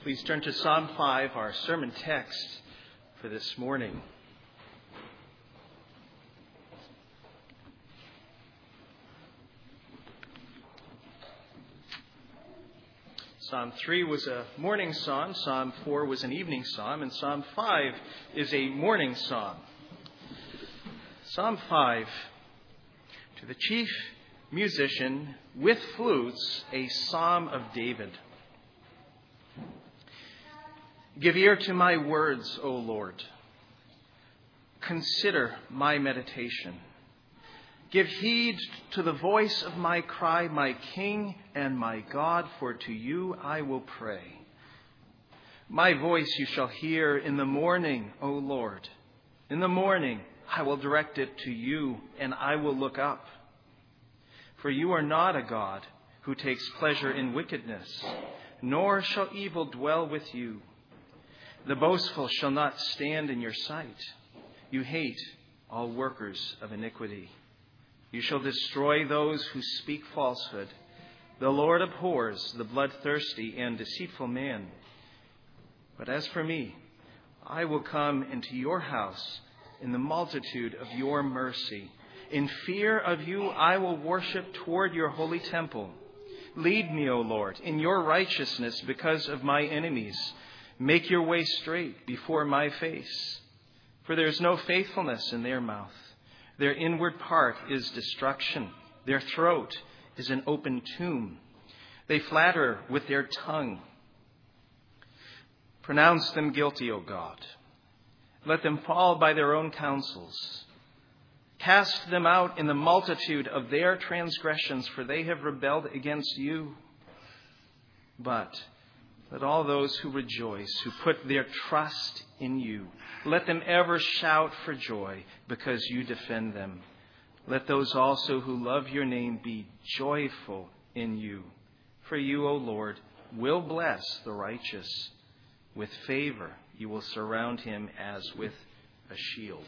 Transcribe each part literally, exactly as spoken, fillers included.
Please turn to Psalm five, our sermon text for this morning. Psalm three was a morning psalm, Psalm four was an evening psalm, and Psalm five is a morning psalm. Psalm five, to the chief musician with flutes, a psalm of David. Give ear to my words, O Lord. Consider my meditation. Give heed to the voice of my cry, my King and my God, for to you I will pray. My voice you shall hear in the morning, O Lord. In the morning I will direct it to you, and I will look up. For you are not a God who takes pleasure in wickedness, nor shall evil dwell with you. The boastful shall not stand in your sight. You hate all workers of iniquity. You shall destroy those who speak falsehood. The Lord abhors the bloodthirsty and deceitful man. But as for me, I will come into your house in the multitude of your mercy. In fear of you, I will worship toward your holy temple. Lead me, O Lord, in your righteousness because of my enemies. Make your way straight before my face. For there is no faithfulness in their mouth. Their inward part is destruction. Their throat is an open tomb. They flatter with their tongue. Pronounce them guilty, O God. Let them fall by their own counsels. Cast them out in the multitude of their transgressions, for they have rebelled against you. But let all those who rejoice, who put their trust in you, let them ever shout for joy because you defend them. Let those also who love your name be joyful in you. For you, O Lord, will bless the righteous. With favor you will surround him as with a shield.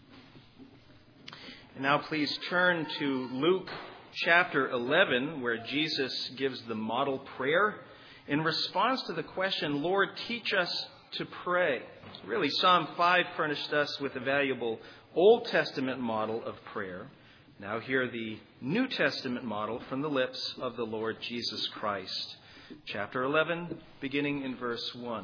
And now please turn to Luke chapter eleven, where Jesus gives the model prayer in response to the question, Lord, teach us to pray. Really, Psalm five furnished us with a valuable Old Testament model of prayer. Now hear the New Testament model from the lips of the Lord Jesus Christ. Chapter eleven, beginning in verse one.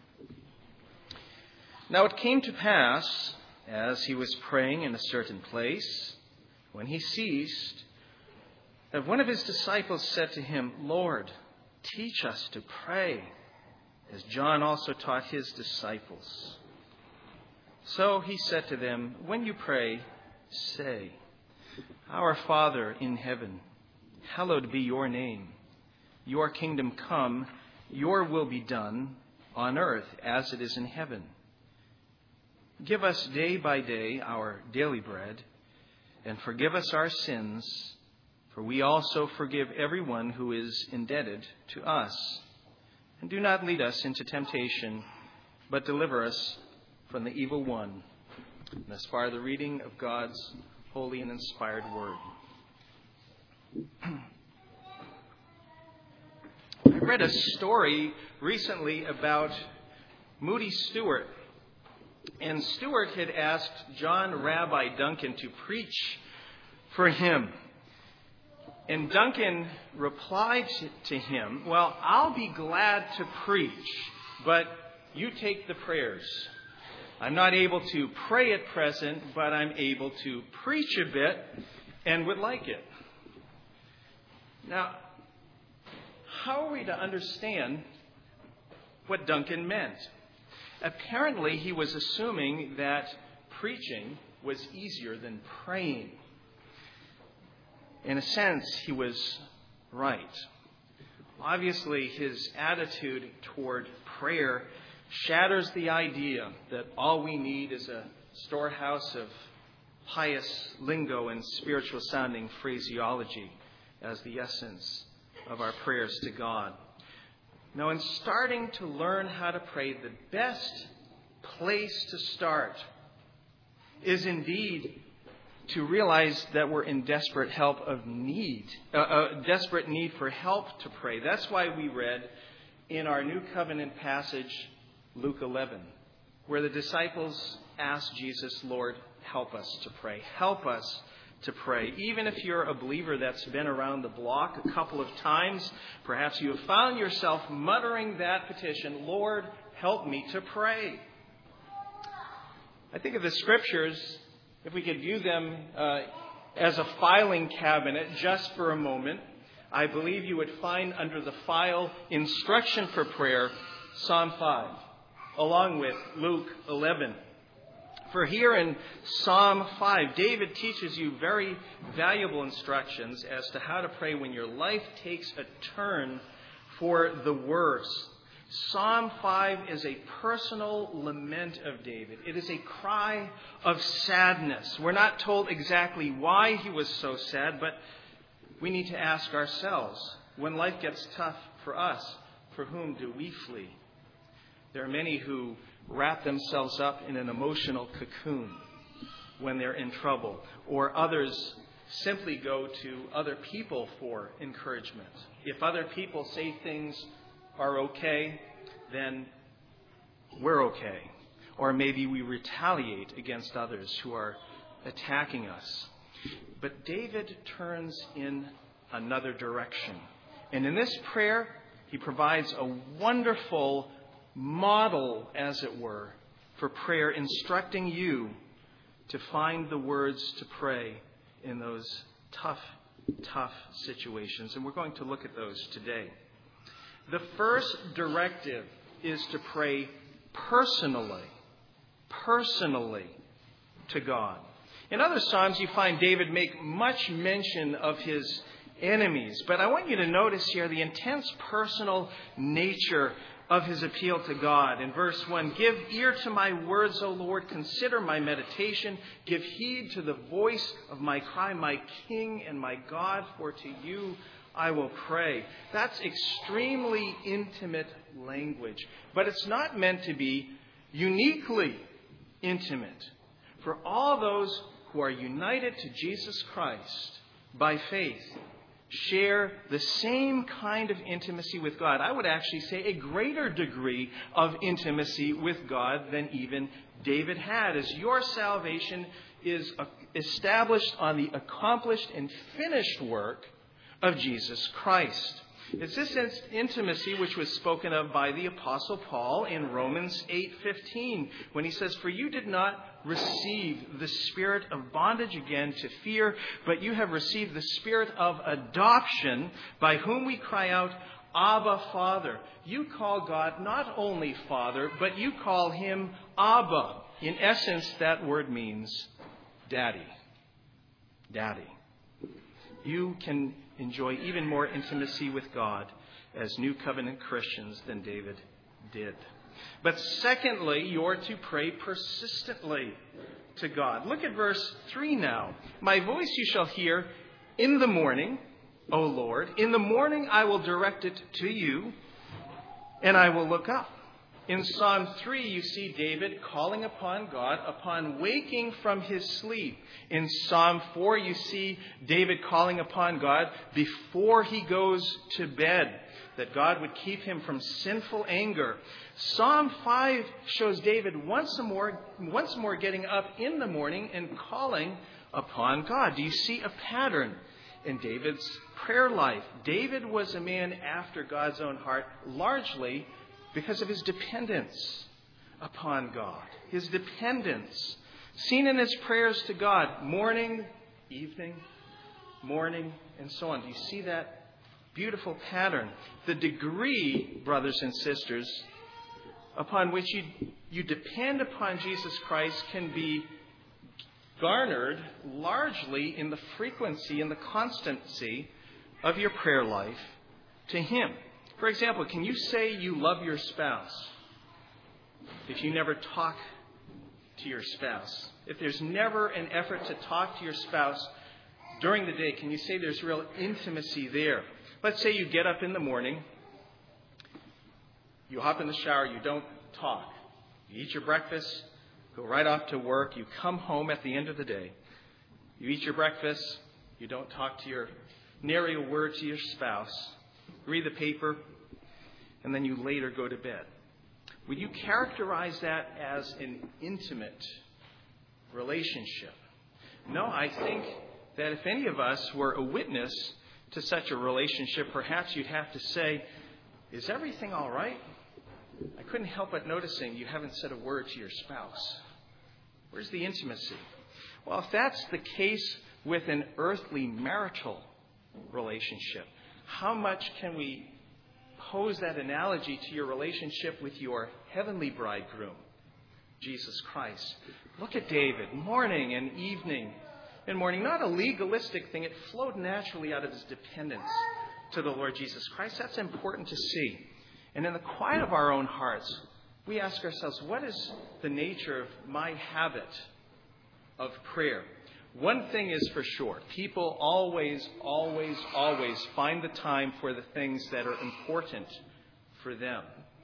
Now it came to pass, as he was praying in a certain place, when he ceased, that one of his disciples said to him, Lord, teach us to pray, as John also taught his disciples. So he said to them, when you pray, say, Our Father in heaven, hallowed be your name. Your kingdom come, your will be done on earth as it is in heaven. Give us day by day our daily bread, and forgive us our sins, for we also forgive everyone who is indebted to us. And do not lead us into temptation, but deliver us from the evil one. And thus far, the reading of God's holy and inspired word. I read a story recently about Moody Stewart. And Stewart had asked John Rabbi Duncan to preach for him. And Duncan replied to him, well, I'll be glad to preach, but you take the prayers. I'm not able to pray at present, but I'm able to preach a bit and would like it. Now, how are we to understand what Duncan meant? Apparently, he was assuming that preaching was easier than praying. In a sense, he was right. Obviously, his attitude toward prayer shatters the idea that all we need is a storehouse of pious lingo and spiritual-sounding phraseology as the essence of our prayers to God. Now, in starting to learn how to pray, the best place to start is indeed to realize that we're in desperate help of need, uh, uh, desperate need for help to pray. That's why we read in our New Covenant passage, Luke eleven, where the disciples asked Jesus, Lord, help us to pray. Help us to pray. Even if you're a believer that's been around the block a couple of times, perhaps you have found yourself muttering that petition, Lord, help me to pray. I think of the scriptures, if we could view them uh, as a filing cabinet just for a moment, I believe you would find under the file instruction for prayer, Psalm five, along with Luke eleven. For here in Psalm five, David teaches you very valuable instructions as to how to pray when your life takes a turn for the worse. Psalm five is a personal lament of David. It is a cry of sadness. We're not told exactly why he was so sad, but we need to ask ourselves, when life gets tough for us, for whom do we flee? There are many who wrap themselves up in an emotional cocoon when they're in trouble, or others simply go to other people for encouragement. If other people say things are okay, then we're okay. Or maybe we retaliate against others who are attacking us. But David turns in another direction. And in this prayer, he provides a wonderful model, as it were, for prayer, instructing you to find the words to pray in those tough, tough situations. And we're going to look at those today. The first directive is to pray personally, personally to God. In other Psalms, you find David make much mention of his enemies. But I want you to notice here the intense personal nature of his appeal to God. In verse one, give ear to my words, O Lord. Consider my meditation. Give heed to the voice of my cry, my King and my God, for to you I will pray. That's extremely intimate language. But it's not meant to be uniquely intimate. For all those who are united to Jesus Christ by faith, share the same kind of intimacy with God. I would actually say a greater degree of intimacy with God than even David had, as your salvation is established on the accomplished and finished work of Jesus Christ. It's this intimacy which was spoken of by the Apostle Paul in Romans eight fifteen, when he says, for you did not receive the spirit of bondage again to fear, but you have received the spirit of adoption, by whom we cry out, Abba, Father. You call God not only Father, but you call him Abba. In essence, that word means Daddy. Daddy. You can enjoy even more intimacy with God as New Covenant Christians than David did. But secondly, you're to pray persistently to God. Look at verse three now. My voice you shall hear in the morning, O Lord. In the morning I will direct it to you, and I will look up. In Psalm three, you see David calling upon God upon waking from his sleep. In Psalm four, you see David calling upon God before he goes to bed, that God would keep him from sinful anger. Psalm five shows David once more, once more getting up in the morning and calling upon God. Do you see a pattern in David's prayer life? David was a man after God's own heart, largely because of his dependence upon God. His dependence, seen in his prayers to God, morning, evening, morning, and so on. Do you see that beautiful pattern? The degree, brothers and sisters, upon which you, you depend upon Jesus Christ can be garnered largely in the frequency and the constancy of your prayer life to him. For example, can you say you love your spouse if you never talk to your spouse? If there's never an effort to talk to your spouse during the day, can you say there's real intimacy there? Let's say you get up in the morning, you hop in the shower, you don't talk. You eat your breakfast, go right off to work, you come home at the end of the day. You eat your breakfast, you don't talk to your, nary a word to your spouse. Read the paper, and then you later go to bed. Would you characterize that as an intimate relationship? No, I think that if any of us were a witness to such a relationship, perhaps you'd have to say, is everything all right? I couldn't help but noticing you haven't said a word to your spouse. Where's the intimacy? Well, if that's the case with an earthly marital relationship, how much can we pose that analogy to your relationship with your heavenly bridegroom, Jesus Christ? Look at David, morning and evening and morning. Not a legalistic thing. It flowed naturally out of his dependence to the Lord Jesus Christ. That's important to see. And in the quiet of our own hearts, we ask ourselves, what is the nature of my habit of prayer? One thing is for sure. People always, always, always find the time for the things that are important for them.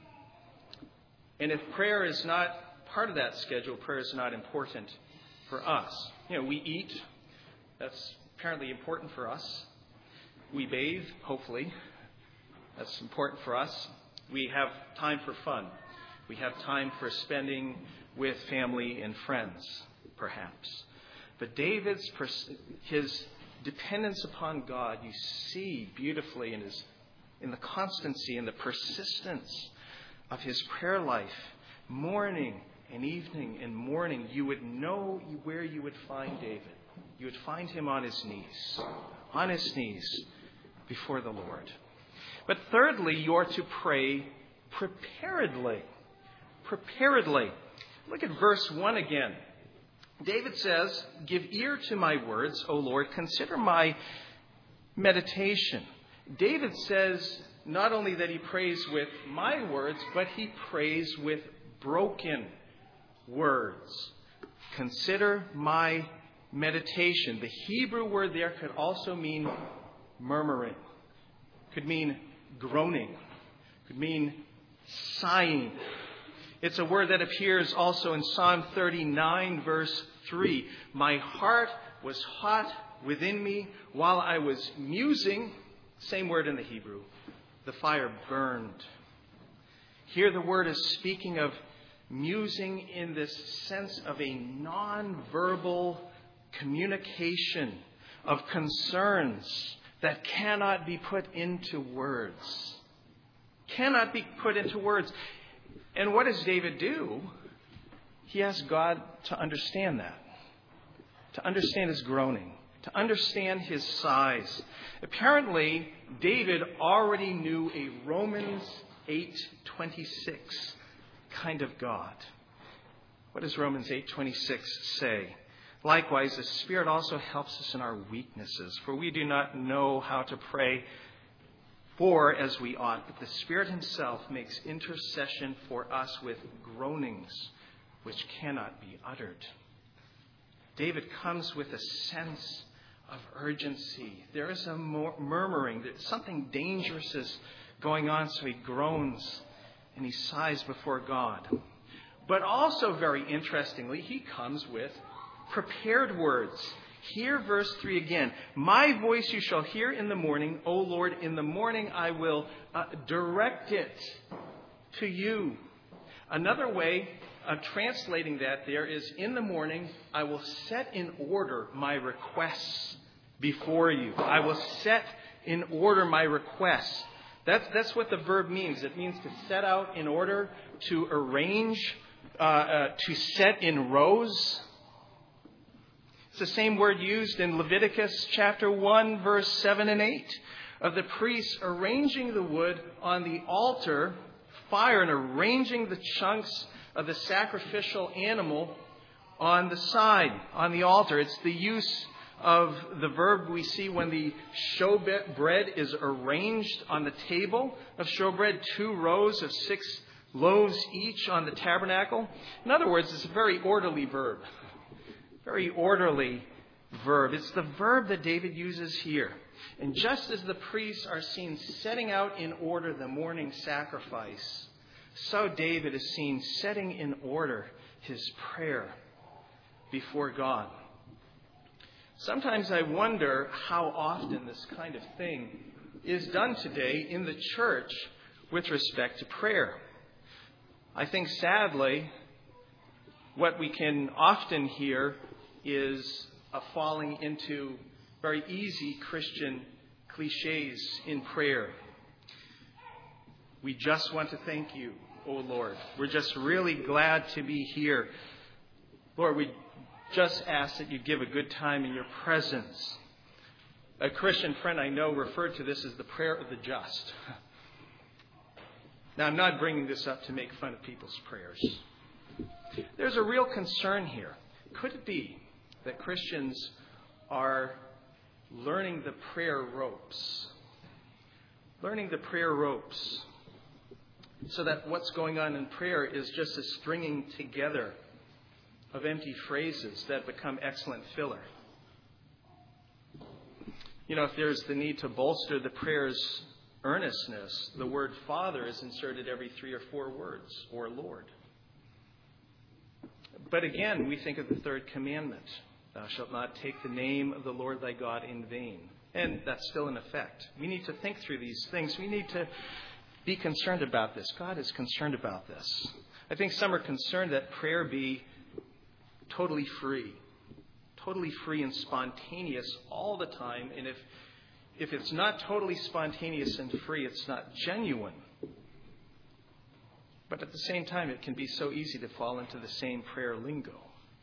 And if prayer is not part of that schedule, prayer is not important for us. You know, we eat. That's apparently important for us. We bathe, hopefully. That's important for us. We have time for fun. We have time for spending with family and friends, perhaps. But David's, his dependence upon God, you see beautifully in his, in the constancy and the persistence of his prayer life. Morning and evening and morning, you would know where you would find David. You would find him on his knees, on his knees before the Lord. But thirdly, you're to pray preparedly. Preparedly. Look at verse one again. David says, give ear to my words, O Lord, consider my meditation. David says not only that he prays with my words, but he prays with broken words. Consider my meditation. The Hebrew word there could also mean murmuring, could mean groaning, could mean sighing. It's a word that appears also in Psalm thirty-nine, verse three. My heart was hot within me while I was musing. Same word in the Hebrew. The fire burned. Here the word is speaking of musing in this sense of a non-verbal communication of concerns that cannot be put into words. Cannot be put into words. And what does David do? He asks God to understand that, to understand his groaning, to understand his sighs. Apparently, David already knew a Romans eight twenty-six kind of God. What does Romans eight twenty-six say? Likewise, the Spirit also helps us in our weaknesses, for we do not know how to pray for as we ought, but the Spirit himself makes intercession for us with groanings which cannot be uttered. David comes with a sense of urgency. There is a murmuring. There's something dangerous is going on, so he groans and he sighs before God. But also, very interestingly, he comes with prepared words. Hear verse three again. My voice you shall hear in the morning, O Lord. In the morning I will uh, direct it to you. Another way of translating that there is, in the morning I will set in order my requests before you. I will set in order my requests. That's, that's what the verb means. It means to set out in order, to arrange, uh, uh, to set in rows. It's the same word used in Leviticus chapter one, verse seven and eight, of the priests arranging the wood on the altar, fire, and arranging the chunks of the sacrificial animal on the side, on the altar. It's the use of the verb we see when the showbread is arranged on the table of showbread, two rows of six loaves each on the tabernacle. In other words, it's a very orderly verb. Very orderly verb. It's the verb that David uses here. And just as the priests are seen setting out in order the morning sacrifice, so David is seen setting in order his prayer before God. Sometimes I wonder how often this kind of thing is done today in the church, with respect to prayer. I think sadly, what we can often hear is a falling into very easy Christian cliches in prayer. We just want to thank you, O Lord. We're just really glad to be here. Lord, we just ask that you give a good time in your presence. A Christian friend I know referred to this as the prayer of the just. Now, I'm not bringing this up to make fun of people's prayers. There's a real concern here. Could it be that Christians are learning the prayer ropes? Learning the prayer ropes. So that what's going on in prayer is just a stringing together of empty phrases that become excellent filler. You know, if there's the need to bolster the prayer's earnestness, the word Father is inserted every three or four words, or Lord. But again, we think of the third commandment. Thou shalt not take the name of the Lord thy God in vain. And that's still in effect. We need to think through these things. We need to be concerned about this. God is concerned about this. I think some are concerned that prayer be totally free. Totally free and spontaneous all the time. And if, if it's not totally spontaneous and free, it's not genuine. But at the same time, it can be so easy to fall into the same prayer lingo.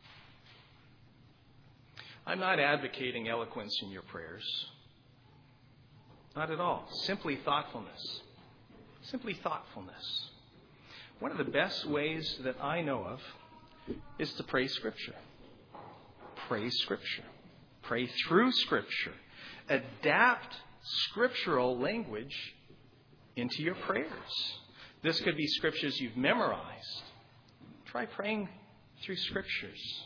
I'm not advocating eloquence in your prayers. Not at all. Simply thoughtfulness. Simply thoughtfulness. One of the best ways that I know of is to pray Scripture. Pray Scripture. Pray through Scripture. Adapt scriptural language into your prayers. This could be scriptures you've memorized. Try praying through scriptures.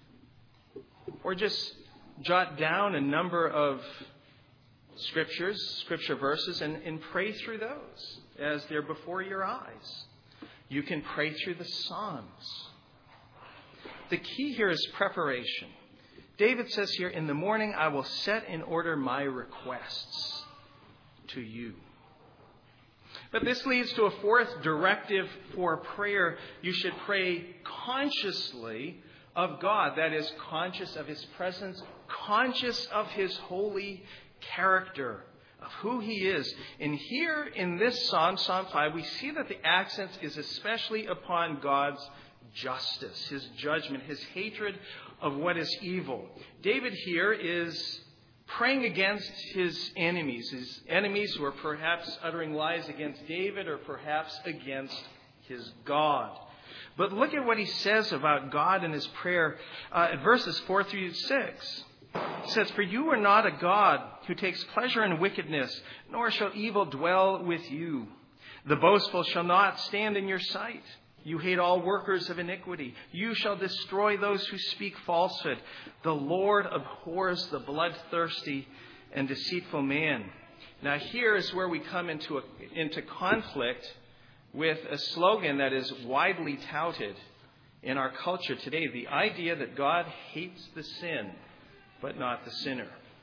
Or just jot down a number of scriptures, scripture verses, and, and pray through those as they're before your eyes. You can pray through the Psalms. The key here is preparation. David says here, in the morning I will set in order my requests to you. But this leads to a fourth directive for prayer. You should pray consciously of God. That is, conscious of His presence, conscious of His holy character, of who He is. And here in this Psalm, Psalm five, we see that the accent is especially upon God's justice, His judgment, His hatred of what is evil. David here is praying against his enemies, his enemies who are perhaps uttering lies against David or perhaps against his God. But look at what he says about God in his prayer uh, at verses four through six. It says, "For you are not a God who takes pleasure in wickedness, nor shall evil dwell with you. The boastful shall not stand in your sight. You hate all workers of iniquity. You shall destroy those who speak falsehood. The Lord abhors the bloodthirsty and deceitful man." Now here is where we come into a, into conflict with a slogan that is widely touted in our culture today. The idea that God hates the sin, but not the sinner.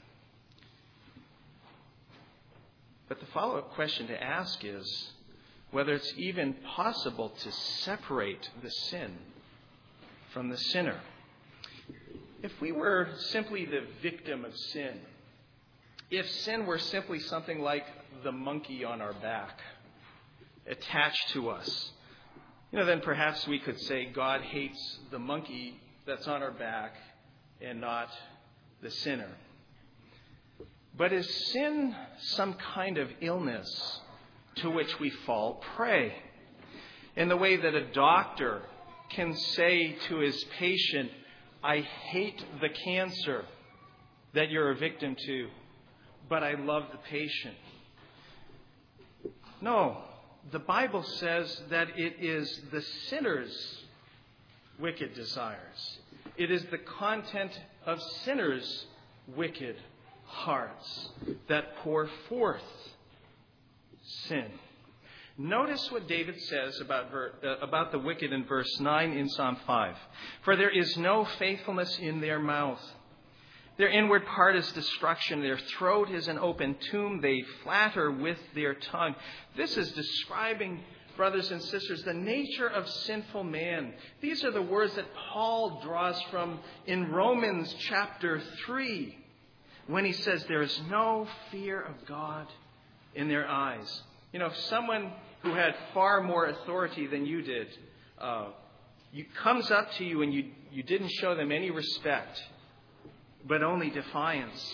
But the follow-up question to ask is whether it's even possible to separate the sin from the sinner. If we were simply the victim of sin, if sin were simply something like the monkey on our back, attached to us, you know, then perhaps we could say God hates the monkey that's on our back and not the sinner. But is sin some kind of illness to which we fall prey? In the way that a doctor can say to his patient, "I hate the cancer that you're a victim to, but I love the patient." No, the Bible says that it is the sinner's wicked desires. It is the content of sinners' wicked hearts that pour forth sin. Notice what David says about, uh, about the wicked in verse nine in Psalm five. "For there is no faithfulness in their mouth. Their inward part is destruction. Their throat is an open tomb. They flatter with their tongue. This is describing, brothers and sisters, the nature of sinful man. These are the words that Paul draws from in Romans chapter three, when he says there is no fear of God in their eyes. You know, if someone who had far more authority than you did uh, you, comes up to you and you, you didn't show them any respect, but only defiance,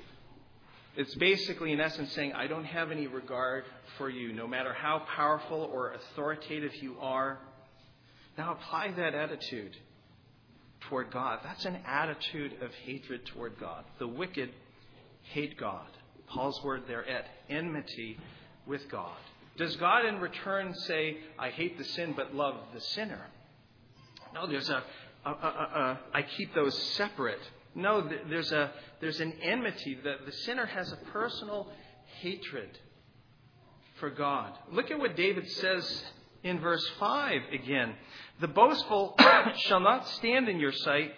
it's basically, in essence, saying, I don't have any regard for you, no matter how powerful or authoritative you are. Now apply that attitude toward God. That's an attitude of hatred toward God. The wicked hate God. Paul's word there, at enmity with God. Does God in return say, I hate the sin but love the sinner? No, there's a, a, a, a I keep those separate. No, there's a there's an enmity. The, the sinner has a personal hatred for God. Look at what David says in verse five again. The boastful shall not stand in your sight.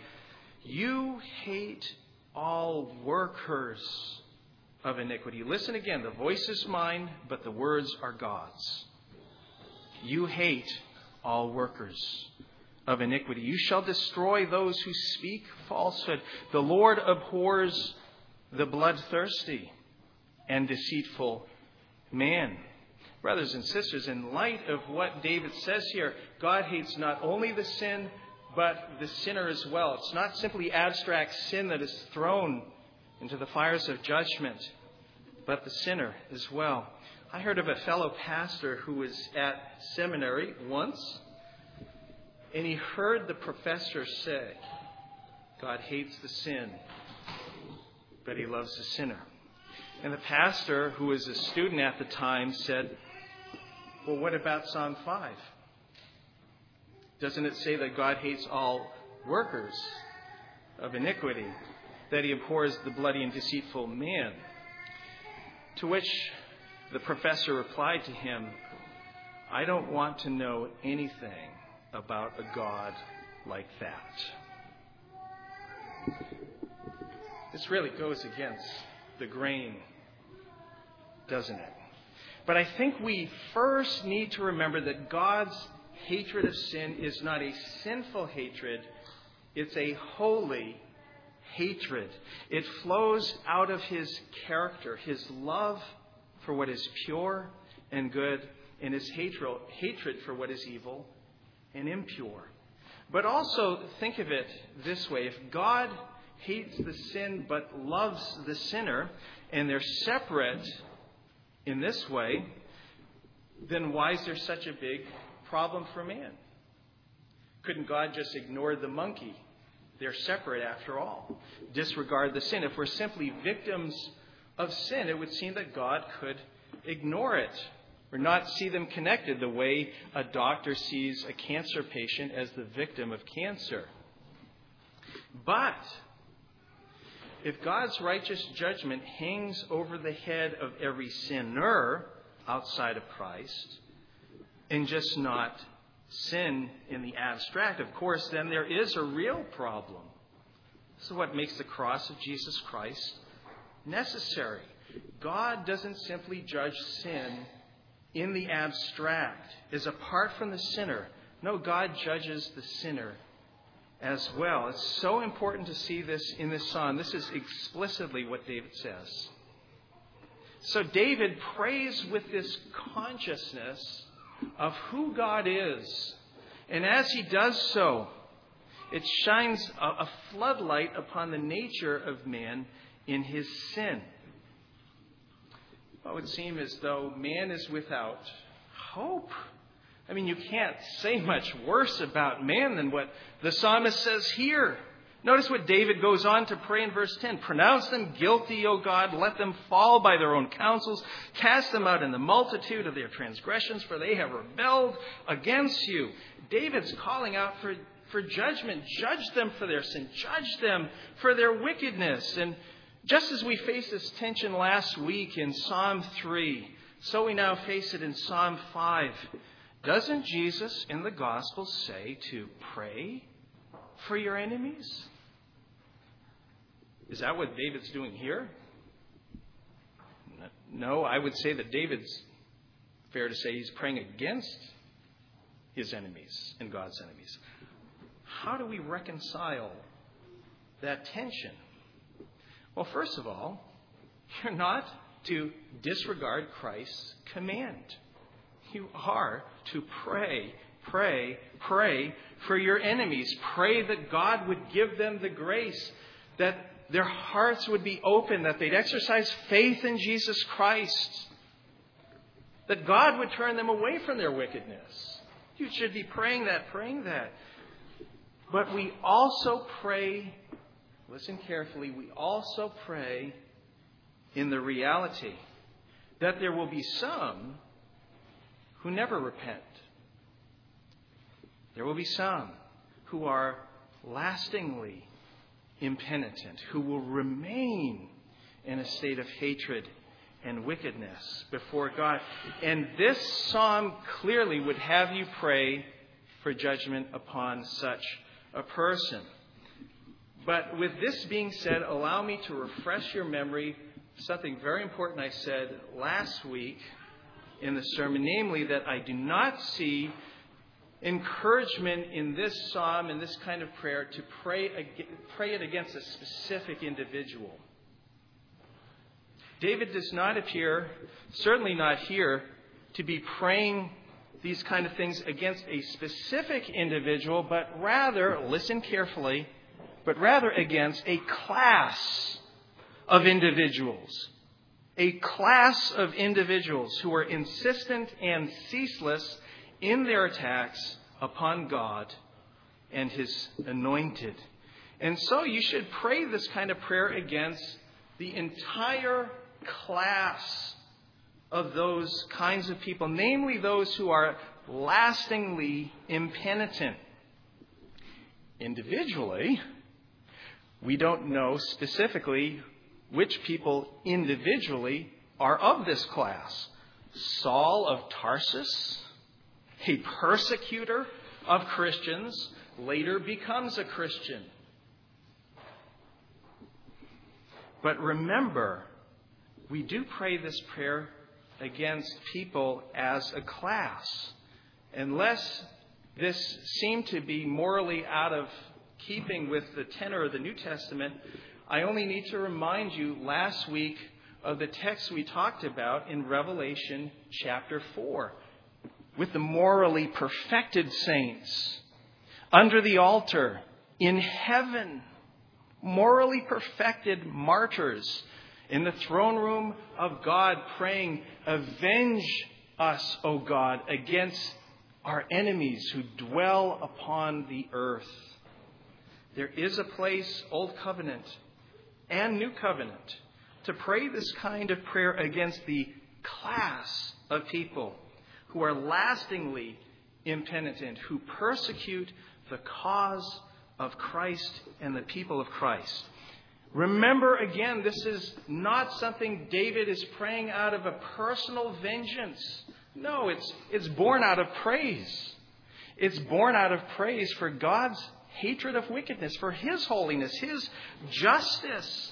You hate all workers of iniquity. Listen again. The voice is mine, but the words are God's. You hate all workers of iniquity. You shall destroy those who speak falsehood. The Lord abhors the bloodthirsty and deceitful man. Brothers and sisters, in light of what David says here, God hates not only the sin, but the sinner as well. It's not simply abstract sin that is thrown into the fires of judgment, but the sinner as well. I heard of a fellow pastor who was at seminary once, and he heard the professor say, God hates the sin, but he loves the sinner. And the pastor, who was a student at the time, said, well, what about Psalm five? Doesn't it say that God hates all workers of iniquity, that he abhors the bloody and deceitful man? To which the professor replied to him, I don't want to know anything about a God like that. This really goes against the grain, doesn't it? But I think we first need to remember that God's hatred of sin is not a sinful hatred. It's a holy hatred. It flows out of his character, his love for what is pure and good, and his hatred for what is evil and impure. But also think of it this way. If God hates the sin but loves the sinner, and they're separate in this way, then why is there such a big problem for man? Couldn't God just ignore the monkey? They're separate after all. Disregard the sin. If we're simply victims of sin, it would seem that God could ignore it or not see them connected the way a doctor sees a cancer patient as the victim of cancer. But if God's righteous judgment hangs over the head of every sinner outside of Christ and just not sin in the abstract, of course, then there is a real problem. This is what makes the cross of Jesus Christ necessary. God doesn't simply judge sin in the abstract, as apart from the sinner. No, God judges the sinner as well. It's so important to see this in this psalm. This is explicitly what David says. So David prays with this consciousness of who God is. And as he does so, it shines a, a floodlight upon the nature of man in his sin. Well, it would seem as though man is without hope. I mean, you can't say much worse about man than what the psalmist says here. Notice what David goes on to pray in verse ten. Pronounce them guilty, O God. Let them fall by their own counsels. Cast them out in the multitude of their transgressions, for they have rebelled against you. David's calling out for, for judgment. Judge them for their sin. Judge them for their wickedness. And just as we faced this tension last week in Psalm three, so we now face it in Psalm five. Doesn't Jesus in the gospel say to pray for your enemies? Is that what David's doing here? No, I would say that David's, fair to say, he's praying against his enemies and God's enemies. How do we reconcile that tension? Well, first of all, you're not to disregard Christ's command. You are to pray, pray, pray for your enemies. Pray that God would give them the grace, that their hearts would be open, that they'd exercise faith in Jesus Christ, that God would turn them away from their wickedness. You should be praying that, praying that. But we also pray, listen carefully, we also pray in the reality that there will be some who never repent. There will be some who are lastingly impenitent, who will remain in a state of hatred and wickedness before God. And this psalm clearly would have you pray for judgment upon such a person. But with this being said, allow me to refresh your memory of something very important I said last week in the sermon, namely that I do not see encouragement in this psalm, in this kind of prayer, to pray, pray it against a specific individual. David does not appear, certainly not here, to be praying these kind of things against a specific individual, but rather, listen carefully, but rather against a class of individuals. A class of individuals who are insistent and ceaseless in their attacks upon God and His anointed. And so you should pray this kind of prayer against the entire class of those kinds of people, namely those who are lastingly impenitent. Individually, we don't know specifically which people individually are of this class. Saul of Tarsus, a persecutor of Christians, later becomes a Christian. But remember, we do pray this prayer against people as a class. Unless this seemed to be morally out of keeping with the tenor of the New Testament, I only need to remind you last week of the text we talked about in Revelation chapter four, with the morally perfected saints under the altar in heaven, morally perfected martyrs in the throne room of God, praying, "Avenge us, O God, against our enemies who dwell upon the earth." There is a place, Old Covenant and New Covenant, to pray this kind of prayer against the class of people who are lastingly impenitent, who persecute the cause of Christ and the people of Christ. Remember again, this is not something David is praying out of a personal vengeance. No, it's, it's born out of praise. It's born out of praise for God's hatred of wickedness, for His holiness, His justice.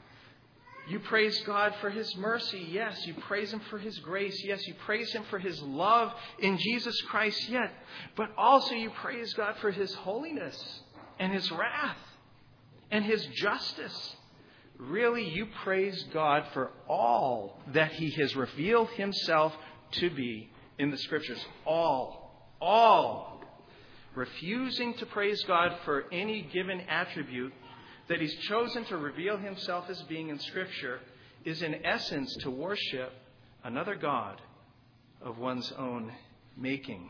You praise God for His mercy. Yes. You praise Him for His grace. Yes. You praise Him for His love in Jesus Christ. Yet, but also you praise God for His holiness and His wrath and His justice. Really, you praise God for all that He has revealed Himself to be in the Scriptures. All. All. Refusing to praise God for any given attribute that He's chosen to reveal Himself as being in Scripture is in essence to worship another God of one's own making.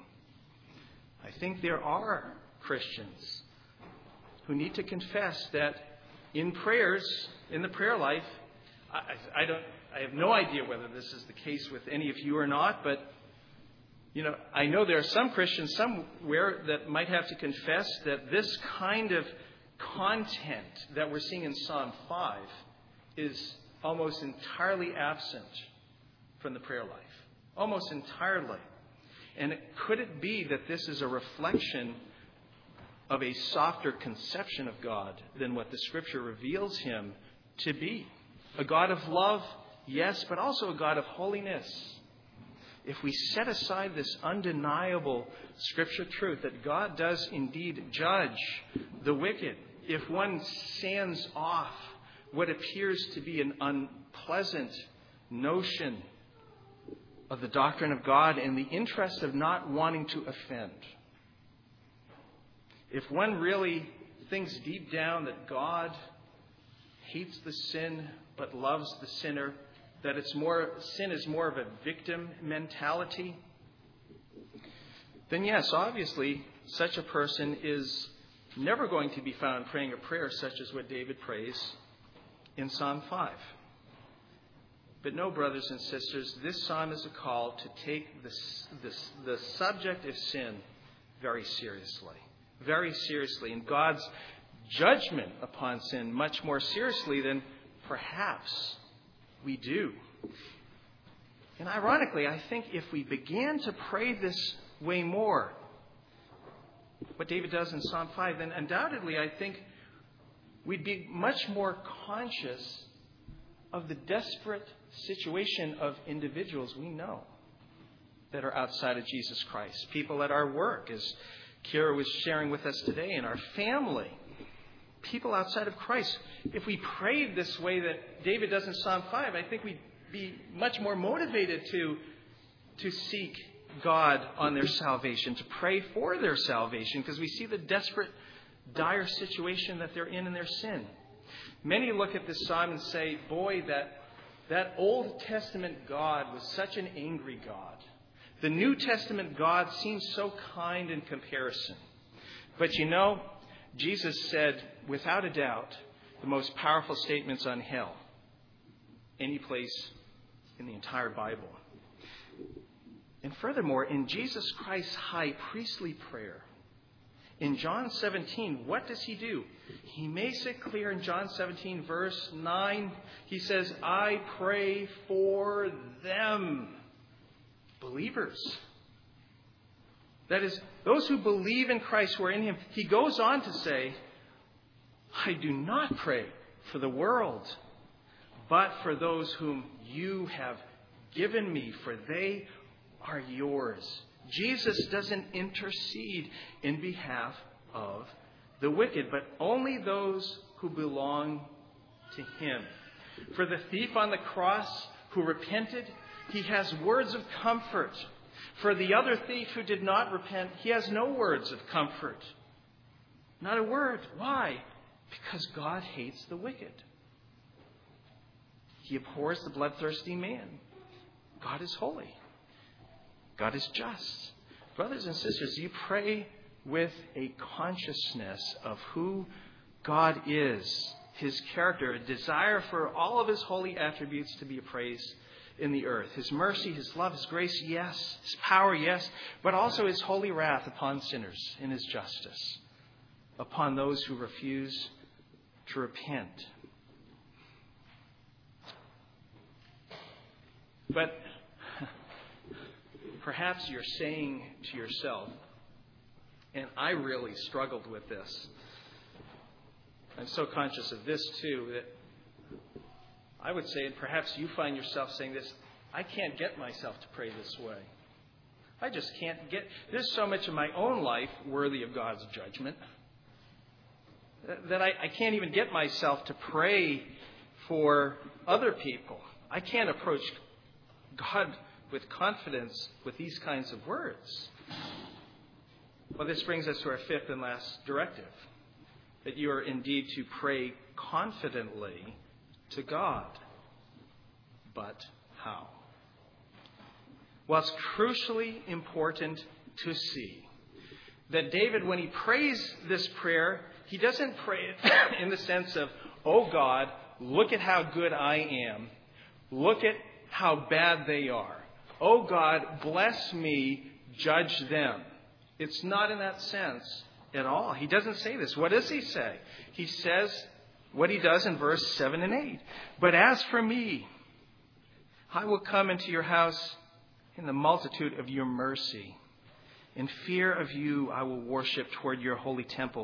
I think there are Christians who need to confess that in prayers, in the prayer life, I, I don't, I have no idea whether this is the case with any of you or not, but you know, I know there are some Christians somewhere that might have to confess that this kind of content that we're seeing in Psalm five is almost entirely absent from the prayer life. Almost entirely. And could it be that this is a reflection of a softer conception of God than what the Scripture reveals Him to be. A God of love, yes, but also a God of holiness. If we set aside this undeniable Scripture truth that God does indeed judge the wicked, if one sands off what appears to be an unpleasant notion of the doctrine of God in the interest of not wanting to offend, if one really thinks deep down that God hates the sin but loves the sinner, that it's more sin is more of a victim mentality, then yes, obviously, such a person is never going to be found praying a prayer such as what David prays in Psalm five. But no, brothers and sisters, this psalm is a call to take this, this, the subject of sin very seriously. Very seriously. And God's judgment upon sin much more seriously than perhaps we do. And ironically, I think if we began to pray this way more, what David does in Psalm five, then undoubtedly I think we'd be much more conscious of the desperate situation of individuals we know that are outside of Jesus Christ. People at our work, as Kira was sharing with us today, in our family. People outside of Christ. If we prayed this way that David does in Psalm five, I think we'd be much more motivated to, to seek God on their salvation, to pray for their salvation, because we see the desperate, dire situation that they're in in their sin. Many look at this psalm and say, boy, that, that Old Testament God was such an angry God. The New Testament God seems so kind in comparison. But you know, Jesus said, without a doubt, the most powerful statements on hell any place in the entire Bible. And furthermore, in Jesus Christ's high priestly prayer, in John seventeen, what does he do? He makes it clear in John seventeen, verse nine. He says, I pray for them, believers. That is, those who believe in Christ, who are in him. He goes on to say, I do not pray for the world, but for those whom you have given me, for they are yours. Jesus doesn't intercede in behalf of the wicked, but only those who belong to him. For the thief on the cross who repented, he has words of comfort. For the other thief who did not repent, he has no words of comfort. Not a word. Why? Because God hates the wicked. He abhors the bloodthirsty man. God is holy. God is just. Brothers and sisters, you pray with a consciousness of who God is, his character, a desire for all of his holy attributes to be appraised in the earth. His mercy, his love, his grace, yes. His power, yes. But also his holy wrath upon sinners in his justice, upon those who refuse to repent. But perhaps you're saying to yourself, and I really struggled with this. I'm so conscious of this too, that I would say, and perhaps you find yourself saying this, I can't get myself to pray this way. I just can't get, there's so much of my own life worthy of God's judgment that I, I can't even get myself to pray for other people. I can't approach God with confidence with these kinds of words. Well, this brings us to our fifth and last directive, that you are indeed to pray confidently to God. But how? Well, it's crucially important to see that David, when he prays this prayer, he doesn't pray it in the sense of, oh God, look at how good I am. Look at how bad they are. Oh God, bless me, judge them. It's not in that sense at all. He doesn't say this. What does he say? He says what he does in verse seven and eight. But as for me, I will come into your house in the multitude of your mercy. In fear of you, I will worship toward your holy temple.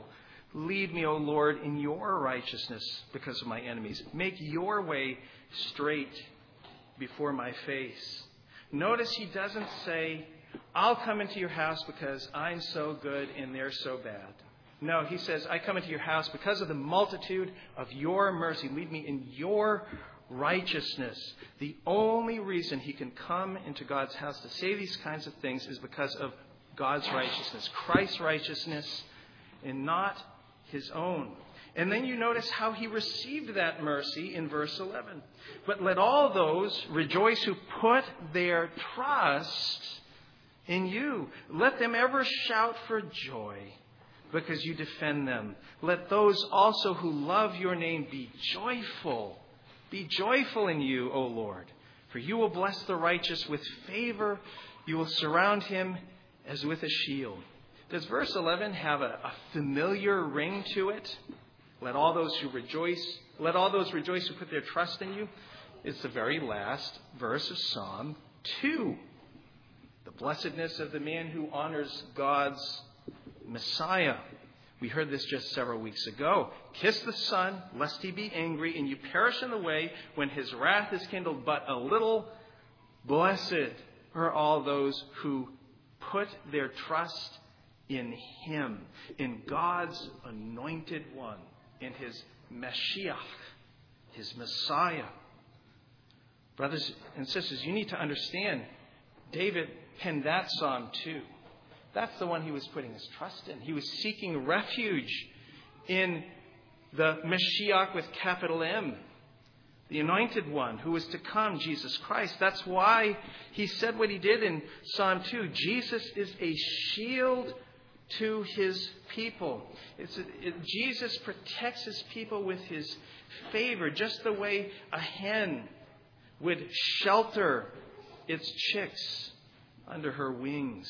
Lead me, O Lord, in your righteousness because of my enemies. Make your way straight before my face. Notice he doesn't say, I'll come into your house because I'm so good and they're so bad. No, he says, I come into your house because of the multitude of your mercy. Lead me in your righteousness. The only reason he can come into God's house to say these kinds of things is because of God's righteousness, Christ's righteousness, and not his own. And then you notice how he received that mercy in verse eleven. But let all those rejoice who put their trust in you. Let them ever shout for joy because you defend them. Let those also who love your name be joyful. Be joyful in you, O Lord. For you will bless the righteous with favor. You will surround him as with a shield. Does verse eleven have a, a familiar ring to it? Let all those who rejoice, let all those rejoice who put their trust in you. It's the very last verse of Psalm two. The blessedness of the man who honors God's Messiah. We heard this just several weeks ago. Kiss the Son, lest he be angry, and you perish in the way when his wrath is kindled but a little. Blessed are all those who put their trust in him, in God's anointed one, in his Mashiach, his Messiah. Brothers and sisters, you need to understand, David penned that psalm too. That's the one he was putting his trust in. He was seeking refuge in the Mashiach with capital M, the anointed one who was to come, Jesus Christ. That's why he said what he did in Psalm two. Jesus is a shield to his people. It's a, it, Jesus protects his people with his favor, just the way a hen would shelter its chicks under her wings.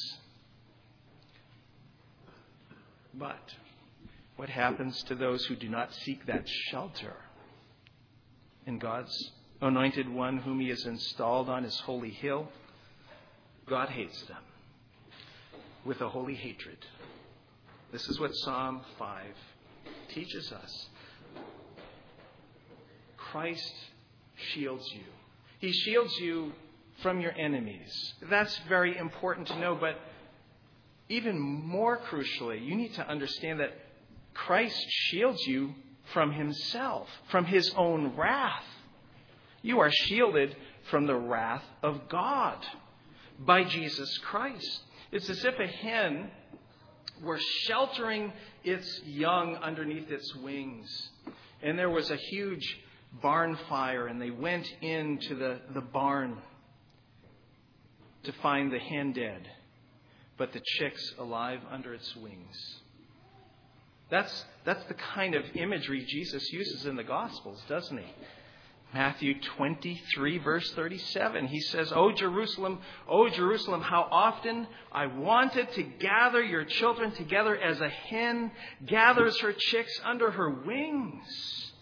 But what happens to those who do not seek that shelter in God's anointed one whom he has installed on his holy hill? God hates them with a holy hatred. This is what Psalm five teaches us. Christ shields you. He shields you from your enemies. That's very important to know, but even more crucially, you need to understand that Christ shields you from himself, from his own wrath. You are shielded from the wrath of God by Jesus Christ. It's as if a hen were sheltering its young underneath its wings. And there was a huge barn fire, and they went into the, the barn to find the hen dead, but the chicks alive under its wings. That's, that's the kind of imagery Jesus uses in the Gospels, doesn't he? Matthew twenty-three, verse thirty-seven, he says, O Jerusalem, O Jerusalem, how often I wanted to gather your children together as a hen gathers her chicks under her wings.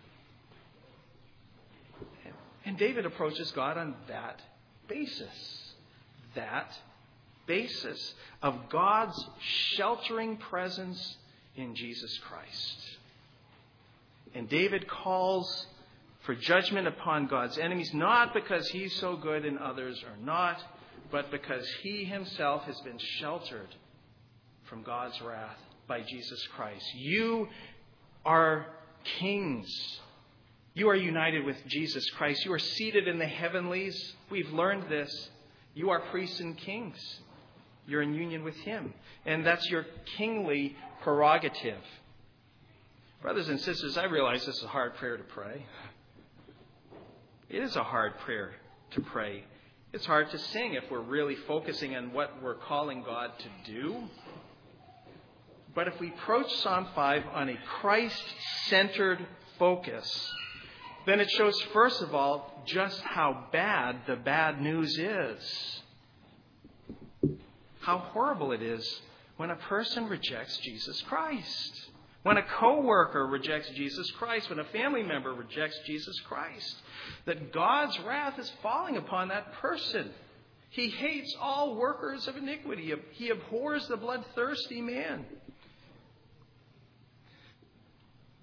And David approaches God on that basis. That basis of God's sheltering presence in Jesus Christ. And David calls for judgment upon God's enemies, not because he's so good and others are not, but because he himself has been sheltered from God's wrath by Jesus Christ. You are kings. You are united with Jesus Christ. You are seated in the heavenlies. We've learned this. You are priests and kings. You're in union with him. And that's your kingly prerogative. Brothers and sisters, I realize this is a hard prayer to pray. It is a hard prayer to pray. It's hard to sing if we're really focusing on what we're calling God to do. But if we approach Psalm five on a Christ-centered focus, then it shows, first of all, just how bad the bad news is. How horrible it is when a person rejects Jesus Christ. When a coworker rejects Jesus Christ. When a family member rejects Jesus Christ. That God's wrath is falling upon that person. He hates all workers of iniquity. He abhors the bloodthirsty man.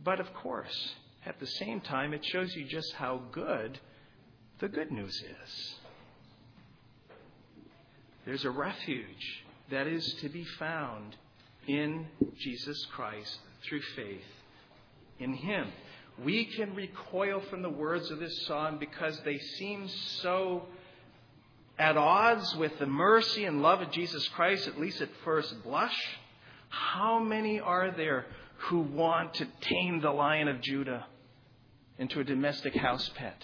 But of course, at the same time, it shows you just how good the good news is. There's a refuge that is to be found in Jesus Christ through faith in Him. We can recoil from the words of this psalm because they seem so at odds with the mercy and love of Jesus Christ, at least at first blush. How many are there who want to tame the Lion of Judah into a domestic house pet?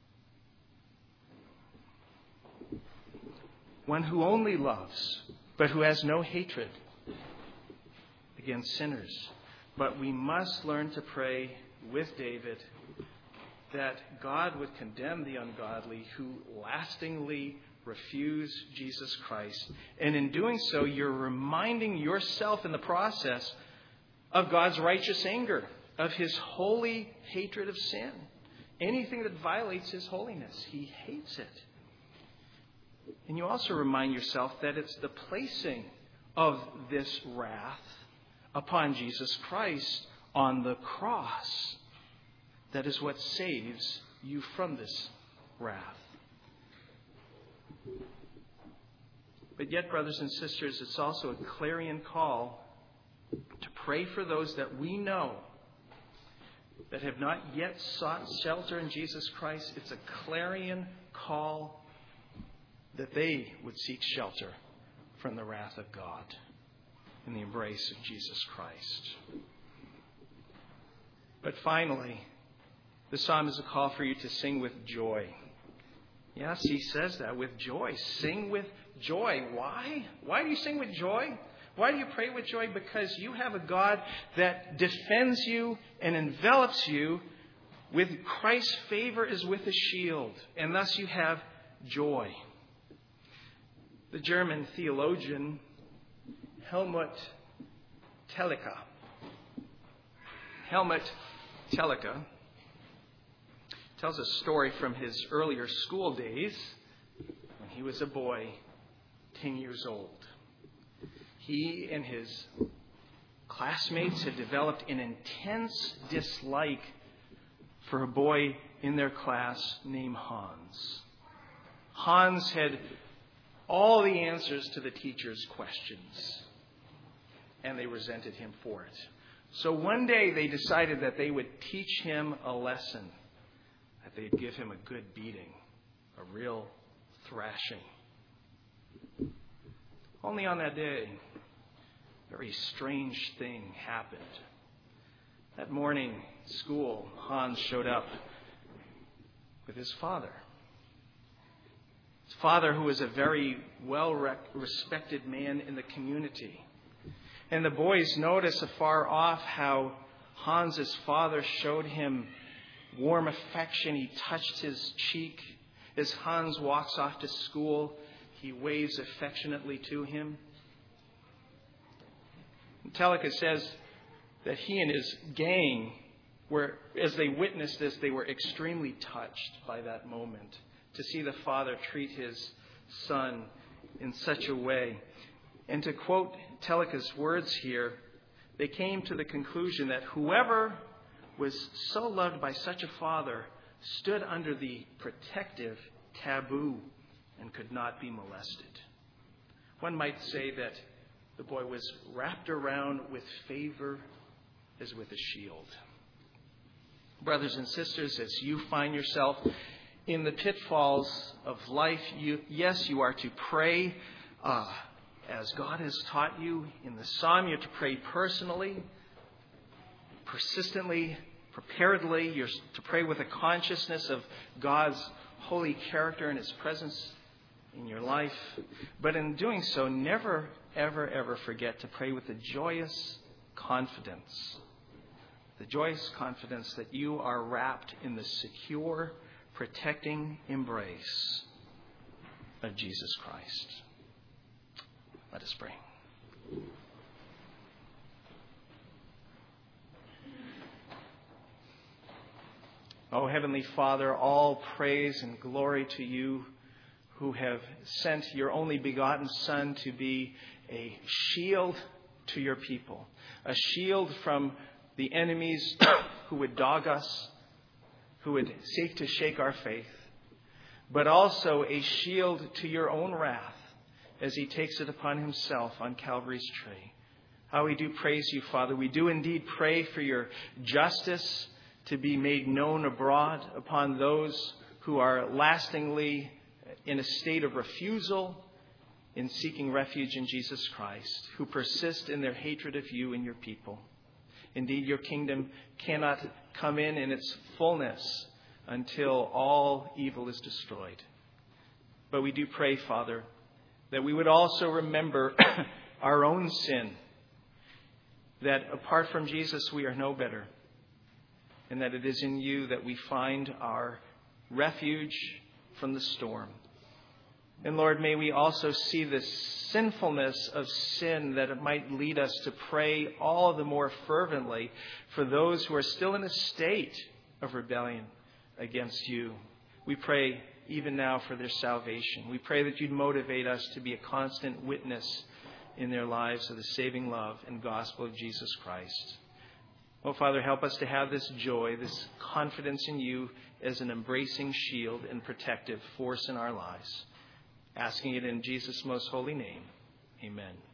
One who only loves, but who has no hatred against sinners. But we must learn to pray with David that God would condemn the ungodly who lastingly refuse Jesus Christ. And in doing so, you're reminding yourself in the process of God's righteous anger, of His holy hatred of sin. Anything that violates His holiness, He hates it. And you also remind yourself that it's the placing of this wrath upon Jesus Christ on the cross that is what saves you from this wrath. But yet, brothers and sisters, it's also a clarion call to pray for those that we know that have not yet sought shelter in Jesus Christ. It's a clarion call that they would seek shelter from the wrath of God in the embrace of Jesus Christ. But finally, the psalm is a call for you to sing with joy. Yes, he says that, with joy. Sing with joy. Why? Why do you sing with joy? Why do you pray with joy? Because you have a God that defends you and envelops you with Christ's favor as with a shield. And thus you have joy. The German theologian Helmut Thielicke. Helmut Thielicke tells a story from his earlier school days when he was a boy, ten years old. He and his classmates had developed an intense dislike for a boy in their class named Hans. Hans had all the answers to the teacher's questions, and they resented him for it. So one day they decided that they would teach him a lesson, that they'd give him a good beating, a real thrashing. Only on that day, a very strange thing happened. That morning at school, Hans showed up with his father. His father, who was a very well-respected man in the community. And the boys noticed afar off how Hans's father showed him warm affection. He touched his cheek. As Hans walks off to school, he waves affectionately to him. Thielicke says that he and his gang were, as they witnessed this, they were extremely touched by that moment to see the father treat his son in such a way. And to quote Thielicke's words here, they came to the conclusion that whoever was so loved by such a father stood under the protective taboo and could not be molested. One might say that the boy was wrapped around with favor as with a shield. Brothers and sisters, as you find yourself in the pitfalls of life, you, yes, you are to pray uh, as God has taught you in the psalm. You're to pray personally, persistently, preparedly. You're to pray with a consciousness of God's holy character and His presence in your life. But in doing so, never, ever, ever forget to pray with a joyous confidence. The joyous confidence that you are wrapped in the secure, protecting embrace of Jesus Christ. Let us pray. O Heavenly Father, all praise and glory to you who have sent your only begotten Son to be a shield to your people, a shield from the enemies who would dog us, who would seek to shake our faith, but also a shield to your own wrath as he takes it upon himself on Calvary's tree. How we do praise you, Father. We do indeed pray for your justice to be made known abroad upon those who are lastingly in a state of refusal in seeking refuge in Jesus Christ, who persist in their hatred of you and your people. Indeed, your kingdom cannot come in in its fullness until all evil is destroyed. But we do pray, Father, that we would also remember our own sin, that apart from Jesus we are no better, and that it is in you that we find our refuge from the storm. And Lord, may we also see the sinfulness of sin, that it might lead us to pray all the more fervently for those who are still in a state of rebellion against you. We pray even now for their salvation. We pray that you'd motivate us to be a constant witness in their lives of the saving love and gospel of Jesus Christ. Oh, Father, help us to have this joy, this confidence in you as an embracing shield and protective force in our lives. Asking it in Jesus' most holy name. Amen.